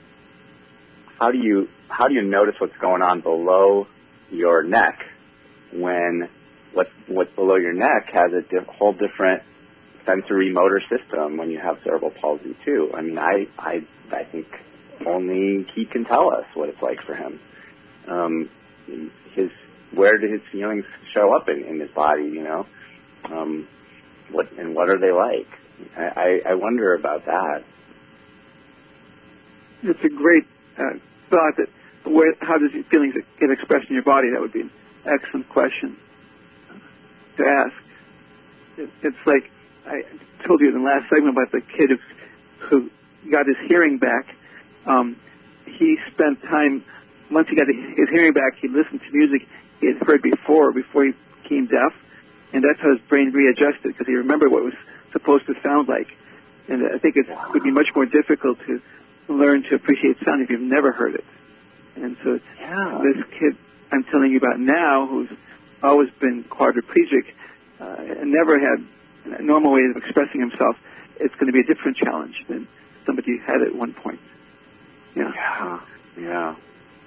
how do you how do you notice what's going on below your neck when what what's below your neck has a diff, whole different sensory motor system when you have cerebral palsy too? I mean, I I I think only he can tell us what it's like for him. Um, his where do his feelings show up in, in his body? You know, um, what and what are they like? I, I wonder about that. It's a great uh, thought that where, how does your feelings get expressed in your body? That would be an excellent question to ask. It, it's like I told you in the last segment about the kid who, who got his hearing back. Um, he spent time, once he got his hearing back, he listened to music he had heard before, before he became deaf, and that's how his brain readjusted, because he remembered what it was supposed to sound like. And I think it would be much more difficult to learn to appreciate sound if you've never heard it. And so yeah. this kid I'm telling you about now, who's always been quadriplegic, uh, and never had a normal way of expressing himself, it's going to be a different challenge than somebody had at one point. Yeah. Yeah. Yeah.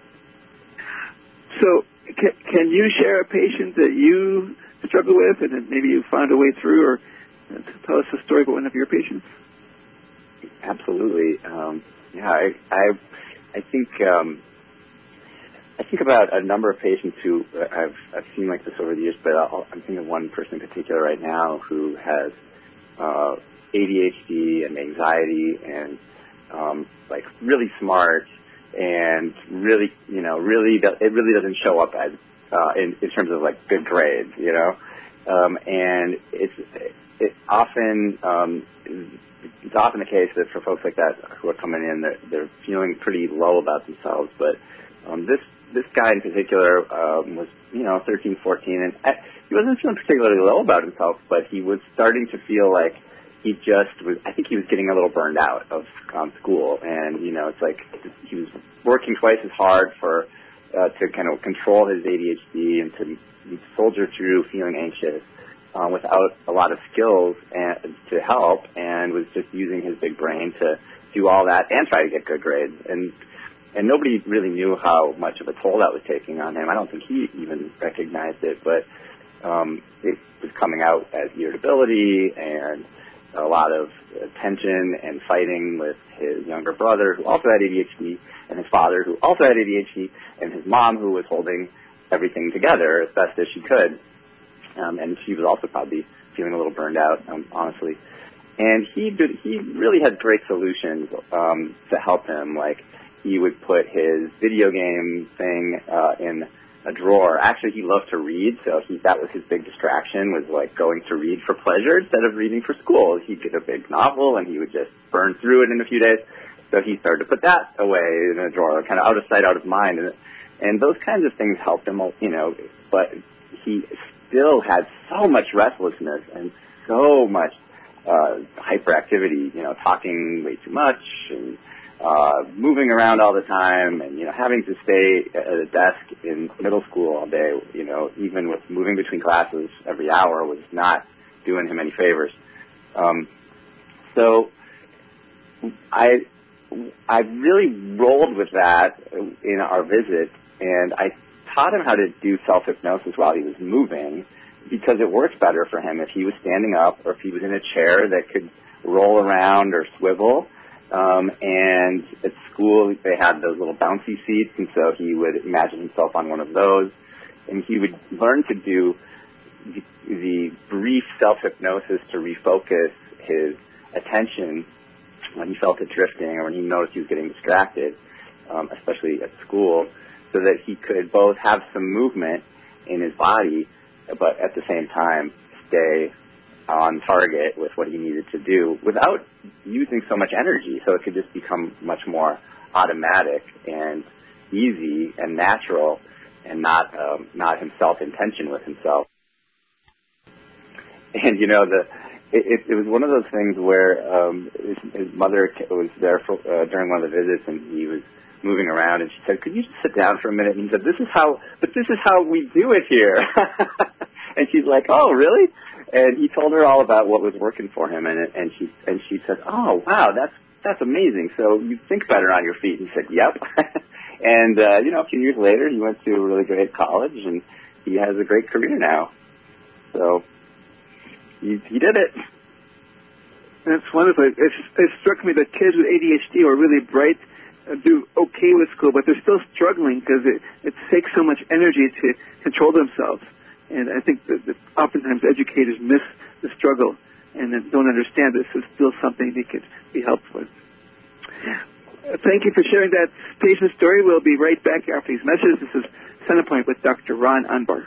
So can, can you share a patient that you struggle with and that maybe you found a way through, or uh, tell us a story about one of your patients? Absolutely. Um, yeah, I, I, I think, um, I think about a number of patients who uh, I've, I've seen like this over the years, but I'll, I'm thinking of one person in particular right now who has uh, A D H D and anxiety and um, like really smart and really, you know, really, do, it really doesn't show up as uh, in, in terms of like good grades, you know, um, and it's it often um, it's often the case that for folks like that who are coming in, they're, they're feeling pretty low about themselves, but um, this. This guy in particular um, was, you know, thirteen, fourteen, and I, he wasn't feeling particularly low about himself, but he was starting to feel like he just was, I think he was getting a little burned out of um, school, and, you know, it's like he was working twice as hard for, uh, to kind of control his A D H D and to soldier through feeling anxious um, without a lot of skills and, to help, and was just using his big brain to do all that and try to get good grades. And And nobody really knew how much of a toll that was taking on him. I don't think he even recognized it, but um, it was coming out as irritability and a lot of tension and fighting with his younger brother, who also had A D H D, and his father, who also had A D H D, and his mom, who was holding everything together as best as she could. Um, and she was also probably feeling a little burned out, um, honestly. And he did, he really had great solutions um, to help him, like he would put his video game thing uh, in a drawer. Actually, he loved to read, so he, that was his big distraction, was like going to read for pleasure instead of reading for school. He'd get a big novel, and he would just burn through it in a few days. So he started to put that away in a drawer, kind of out of sight, out of mind. And, and those kinds of things helped him, you know, but he still had so much restlessness and so much uh, hyperactivity, you know, talking way too much and Uh, moving around all the time, and, you know, having to stay at a desk in middle school all day, you know, even with moving between classes every hour was not doing him any favors. Um, so I, I really rolled with that in our visit, and I taught him how to do self-hypnosis while he was moving, because it works better for him if he was standing up or if he was in a chair that could roll around or swivel. Um, and at school, they had those little bouncy seats, and so he would imagine himself on one of those, and he would learn to do the, the brief self-hypnosis to refocus his attention when he felt it drifting or when he noticed he was getting distracted, um, especially at school, so that he could both have some movement in his body, but at the same time stay on target with what he needed to do without using so much energy, so it could just become much more automatic and easy and natural, and not um, not himself in tension with himself. And, you know, the it, it, it was one of those things where um, his, his mother was there for, uh, during one of the visits, and he was moving around, and she said, "Could you just sit down for a minute?" And he said, "This is how, but this is how we do it here." And she's like, "Oh, really?" And he told her all about what was working for him, and and she and she said, "Oh, wow, that's that's amazing. So you think better on your feet." And he said, "Yep." And uh, you know, a few years later, he went to a really great college, and he has a great career now. So he he did it. That's wonderful. It, it struck me that kids with A D H D are really bright, uh, do okay with school, but they're still struggling because it it takes so much energy to control themselves. And I think that, that oftentimes educators miss the struggle and don't understand this is still something they could be helped with. thank you for sharing that patient story. We'll be right back after these messages. This is Centerpoint with Doctor Ron Unbar.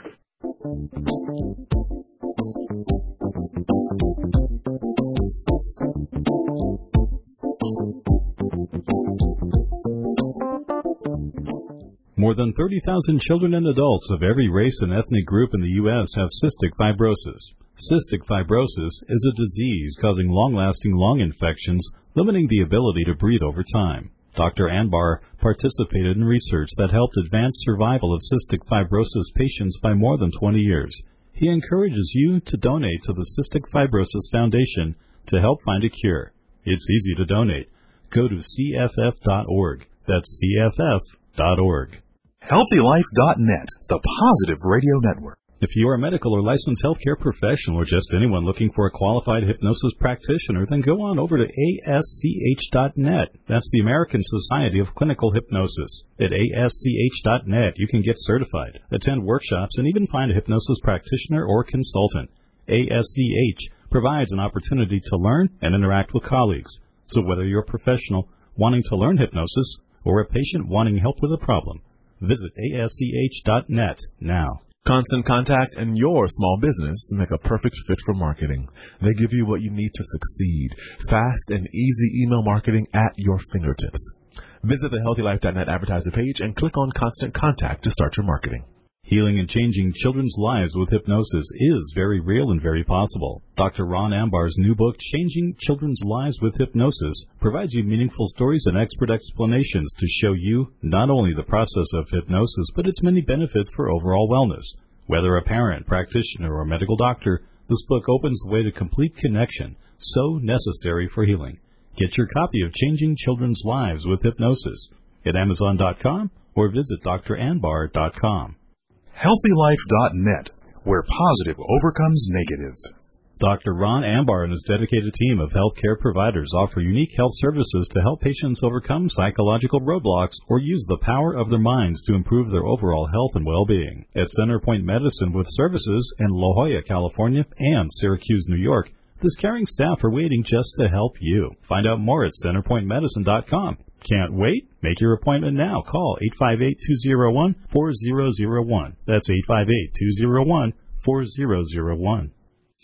More than thirty thousand children and adults of every race and ethnic group in the U S have cystic fibrosis. Cystic fibrosis is a disease causing long-lasting lung infections, limiting the ability to breathe over time. Doctor Anbar participated in research that helped advance survival of cystic fibrosis patients by more than twenty years. He encourages you to donate to the Cystic Fibrosis Foundation to help find a cure. It's easy to donate. Go to C F F dot org. That's C F F dot org. healthy life dot net, the positive radio network. If you are a medical or licensed healthcare professional or just anyone looking for a qualified hypnosis practitioner, then go on over to A S C H dot net. That's the American Society of Clinical Hypnosis. At A S C H dot net, you can get certified, attend workshops, and even find a hypnosis practitioner or consultant. A S C H provides an opportunity to learn and interact with colleagues. So whether you're a professional wanting to learn hypnosis or a patient wanting help with a problem, visit A S C H dot net now. Constant Contact and your small business make a perfect fit for marketing. They give you what you need to succeed. Fast and easy email marketing at your fingertips. Visit the healthy life dot net advertiser page and click on Constant Contact to start your marketing. Healing and changing children's lives with hypnosis is very real and very possible. Doctor Ron Ambar's new book, Changing Children's Lives with Hypnosis, provides you meaningful stories and expert explanations to show you not only the process of hypnosis, but its many benefits for overall wellness. Whether a parent, practitioner, or medical doctor, this book opens the way to complete connection, so necessary for healing. Get your copy of Changing Children's Lives with Hypnosis at Amazon dot com or visit D R Anbar dot com. healthy life dot net, where positive overcomes negative. Doctor Ron Ambar and his dedicated team of healthcare providers offer unique health services to help patients overcome psychological roadblocks or use the power of their minds to improve their overall health and well-being. At Centerpoint Medicine with services in La Jolla, California and Syracuse, New York, this caring staff are waiting just to help you. Find out more at centerpoint medicine dot com. Can't wait? Make your appointment now. Call eight five eight, two zero one, four zero zero one. That's eight five eight, two zero one, four zero zero one.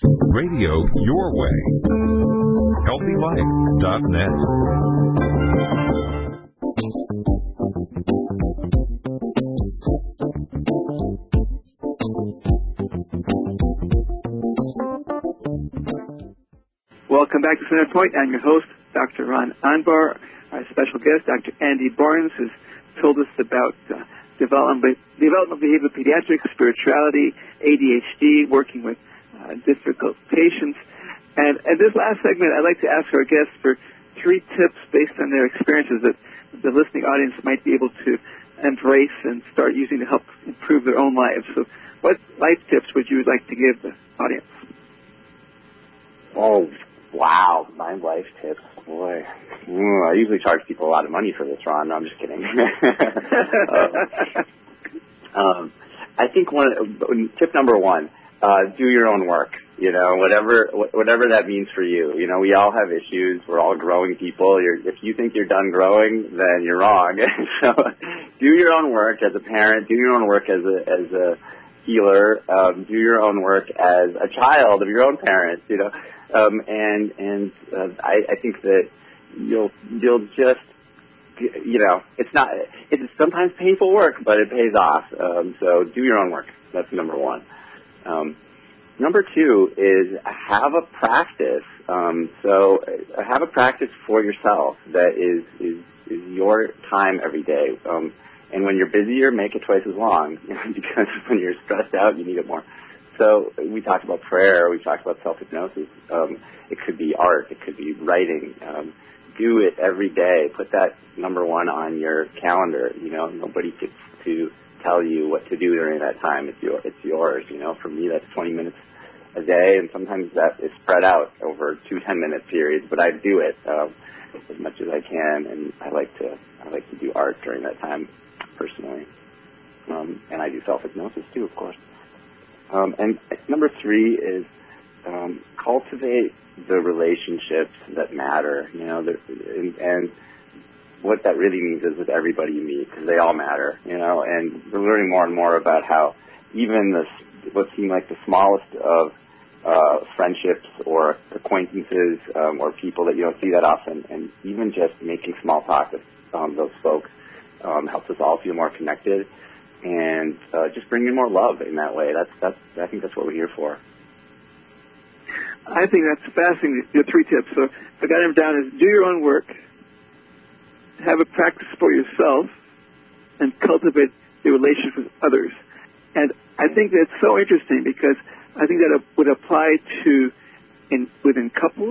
Radio your way. healthy life dot net. Welcome back to Centerpoint. I'm your host, Doctor Ron Anbar. Our special guest, Doctor Andy Barnes, has told us about uh, development, development of behavioral pediatrics, spirituality, A D H D, working with uh, difficult patients. And in this last segment, I'd like to ask our guests for three tips based on their experiences that the listening audience might be able to embrace and start using to help improve their own lives. So what life tips would you like to give the audience? Oh, wow, my life tips, boy. Mm, I usually charge people a lot of money for this, Ron. No, I'm just kidding. um, um, I think one tip number one, uh, do your own work. You know, whatever whatever that means for you. You know, we all have issues. We're all growing people. You're, if you think you're done growing, then you're wrong. So, do your own work as a parent. Do your own work as a as a healer. Um, do your own work as a child of your own parents. You know. Um, and and uh, I, I think that you'll you'll just you know it's not it's sometimes painful work, but it pays off. Um, so do your own work. That's number one. Um, number two is have a practice. Um, so uh, have a practice for yourself that is is, is your time every day. Um, and when you're busier, make it twice as long because when you're stressed out, you need it more. So we talked about prayer. We talked about self-hypnosis. Um, it could be art. It could be writing. Um, do it every day. Put that number one on your calendar. You know, nobody gets to tell you what to do during that time. It's your, it's yours. You know, for me, that's twenty minutes a day, and sometimes that is spread out over two ten-minute periods. But I do it um, as much as I can, and I like to I like to do art during that time personally. Um, and I do self-hypnosis too, of course. Um, and number three is um, cultivate the relationships that matter, you know, the, and, and what that really means is with everybody you meet, because they all matter, you know. And we're learning more and more about how even the what seem like the smallest of uh, friendships or acquaintances um, or people that you don't see that often, and even just making small talk with um, those folks um, helps us all feel more connected, and uh, just bringing more love in that way. That's that's I think that's what we're here for. I think that's fascinating. Your three tips. So I got them down as do your own work, have a practice for yourself, and cultivate the relationship with others. And I think that's so interesting because I think that it would apply to in within couples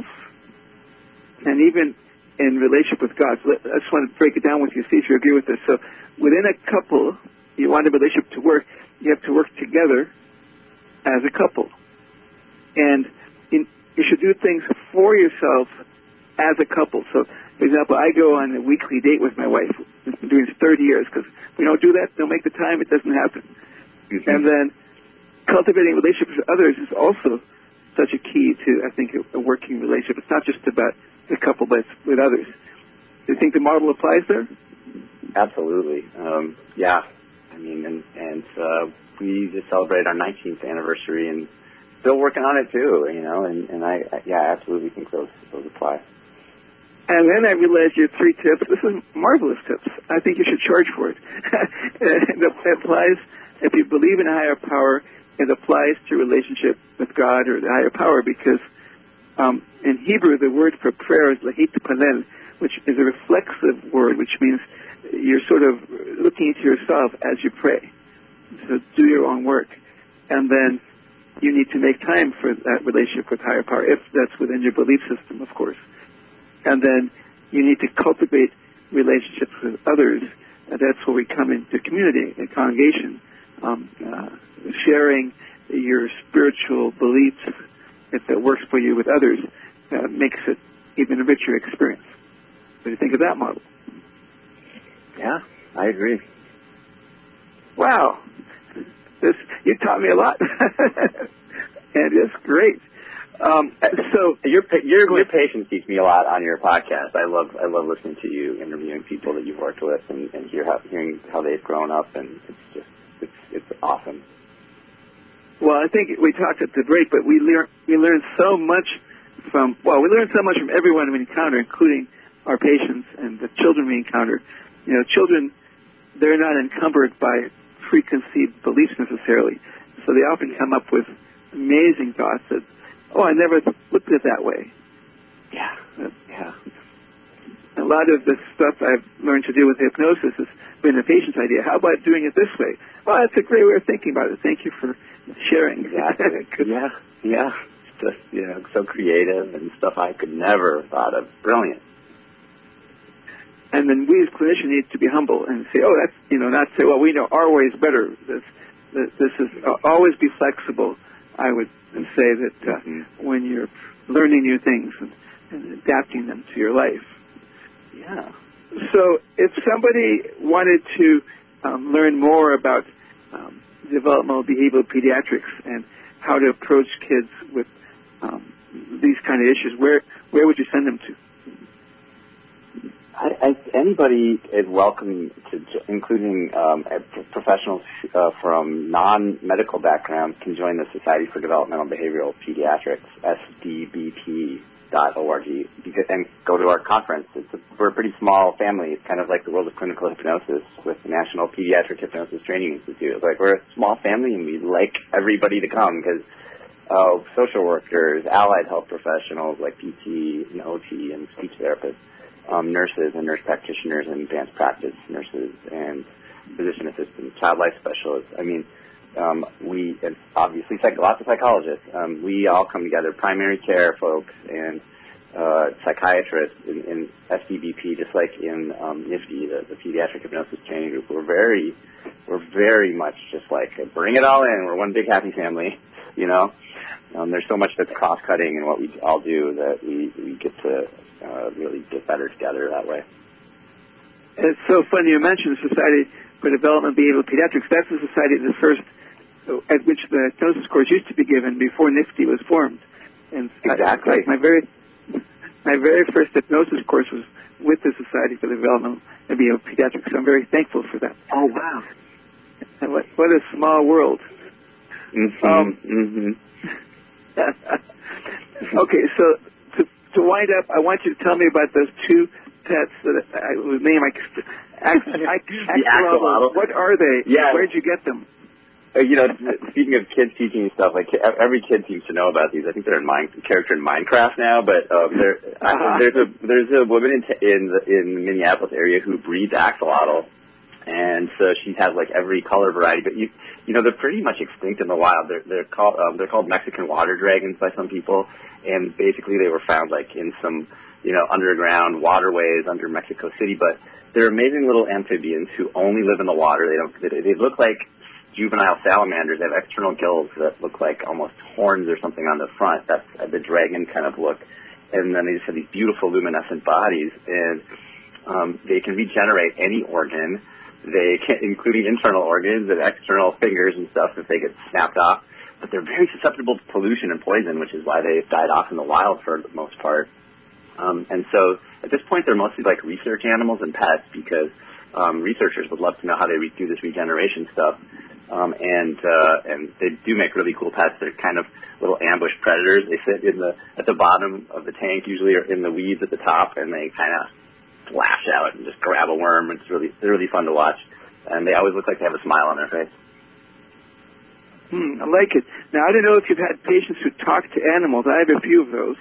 and even in relationship with God. So I just want to break it down with you, see if you agree with this. So within a couple, you want a relationship to work, you have to work together as a couple. And in, you should do things for yourself as a couple. So, for example, I go on a weekly date with my wife. It's been doing this thirty years because we don't do that, don't make the time, it doesn't happen. Mm-hmm. And then cultivating relationships with others is also such a key to, I think, a, a working relationship. It's not just about the couple, but it's with others. Do you think the model applies there? Absolutely. Um, yeah. I mean, and, and uh, we just celebrated our nineteenth anniversary and still working on it too, you know, and, and I, I, yeah, I absolutely think those, those apply. And then I realized your three tips. This is marvelous tips. I think you should charge for it. It applies, if you believe in a higher power, it applies to relationship with God or the higher power because um, in Hebrew, the word for prayer is lahit palel, which is a reflexive word, which means you're sort of looking into yourself as you pray. So do your own work. And then you need to make time for that relationship with higher power, if that's within your belief system, of course. And then you need to cultivate relationships with others. And that's where we come into community, a congregation, um, uh, sharing your spiritual beliefs, if that works for you with others, uh, makes it even a richer experience. What do you think of that model? Yeah, I agree. Wow. This, you taught me a lot. And it's great. Um, so your your your patience teach me a lot on your podcast. I love I love listening to you interviewing people that you've worked with and, and hear how, hearing how they've grown up, and it's just it's it's awesome. Well, I think we talked at the break, but we learn we learn so much from well, we learn so much from everyone we encounter, including our patients and the children we encounter. You know, children, they're not encumbered by preconceived beliefs necessarily, so they often come up with amazing thoughts that, oh, I never looked at it that way. Yeah, yeah. A lot of the stuff I've learned to do with hypnosis has been a patient's idea. How about doing it this way? Well, that's a great way of thinking about it. Thank you for sharing. Exactly. yeah, yeah. It's just, you know, so creative and stuff I could never have thought of. Brilliant. And then we as clinicians need to be humble and say, oh, that's, you know, not say, well, we know our way is better. This, this is uh, always be flexible. I would say that uh, mm-hmm. when you're learning new things and, and adapting them to your life. Yeah. So if somebody wanted to um, learn more about um, developmental behavioral pediatrics and how to approach kids with um, these kind of issues, where where would you send them to? I, I, anybody is welcome to, including um, professionals uh, from non-medical backgrounds, can join the Society for Developmental Behavioral Pediatrics, S D B P dot org, and go to our conference. It's a, we're a pretty small family. It's kind of like the world of clinical hypnosis with the National Pediatric Hypnosis Training Institute. It's like we're a small family, and we'd like everybody to come because uh, social workers, allied health professionals like P T and O T and speech therapists, Um, nurses and nurse practitioners and advanced practice nurses and physician assistants, child life specialists. I mean, um, we, and obviously psych- lots of psychologists. Um, we all come together, primary care folks and uh, psychiatrists in, in S D B P, just like in um, N I F T, the, the Pediatric Hypnosis Training Group. We're very, we're very much just like, bring it all in. We're one big happy family, you know. Um, there's so much that's cross-cutting in what we all do that we, we get to Uh, really get better together that way. It's so funny you mentioned the Society for Development of Behavioral Pediatrics. That's the society the first at which the hypnosis course used to be given before N I F T was formed. And exactly. I, my very my very first hypnosis course was with the Society for the Development of Pediatrics, so I'm very thankful for that. Oh, wow. And what, what a small world. Mm-hmm. Um, mm-hmm. Okay, so to, to wind up, I want you to tell me about those two pets that I was name. I, I, axolotl. What are they? Yeah. Where'd you get them? Uh, you know, speaking of kids teaching you stuff, like every kid seems to know about these. I think they're in mine, character in Minecraft now. But um, there, uh-huh. there's a there's a woman in t- in the, in the Minneapolis area who breeds axolotl, and so she has like every color variety. But you you know they're pretty much extinct in the wild. They're they're called um, they're called Mexican water dragons by some people, and basically they were found like in some you know underground waterways under Mexico City. But they're amazing little amphibians who only live in the water. They don't they, they look like juvenile salamanders. They have external gills that look like almost horns or something on the front. That's the dragon kind of look. And then they just have these beautiful luminescent bodies, and um, they can regenerate any organ, they can, including internal organs and external fingers and stuff if they get snapped off. But they're very susceptible to pollution and poison, which is why they've died off in the wild for the most part. Um, and so at this point, they're mostly like research animals and pets because um, researchers would love to know how they re- do this regeneration stuff. Um, and uh, and they do make really cool pets. They're kind of little ambush predators. They sit in the at the bottom of the tank, usually, or in the weeds at the top, and they kind of splash out and just grab a worm. It's really they're really fun to watch, and they always look like they have a smile on their face. Hmm, I like it. Now I don't know if you've had patients who talk to animals. I have a few of those.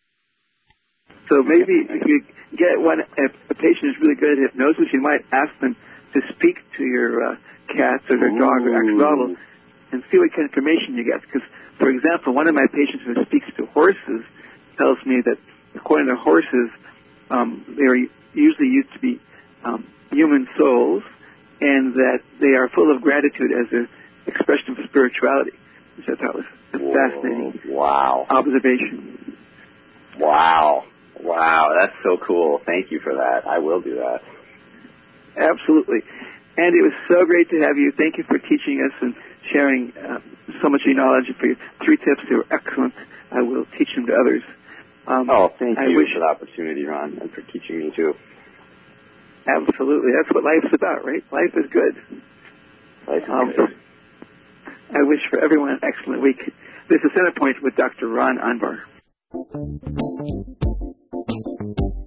So maybe if you get one, if a patient is really good at hypnosis, you might ask them to speak to your uh, cats or their Ooh. dog or axolotl and see what kind of information you get. Because, for example, one of my patients who speaks to horses tells me that, according to horses, um, they are usually used to be um, human souls, and that they are full of gratitude as an expression of spirituality, which I thought was a Whoa. fascinating wow. observation. Wow. Wow, that's so cool. Thank you for that. I will do that. Absolutely. And it was so great to have you. Thank you for teaching us and sharing uh, so much of your knowledge. And for your three tips, they were excellent. I will teach them to others. Um, oh, thank I you wish... for the opportunity, Ron, and for teaching me, too. Absolutely. That's what life's about, right? Life is good. Life is um, good. I wish for everyone an excellent week. This is Center Point with Doctor Ron Anbar.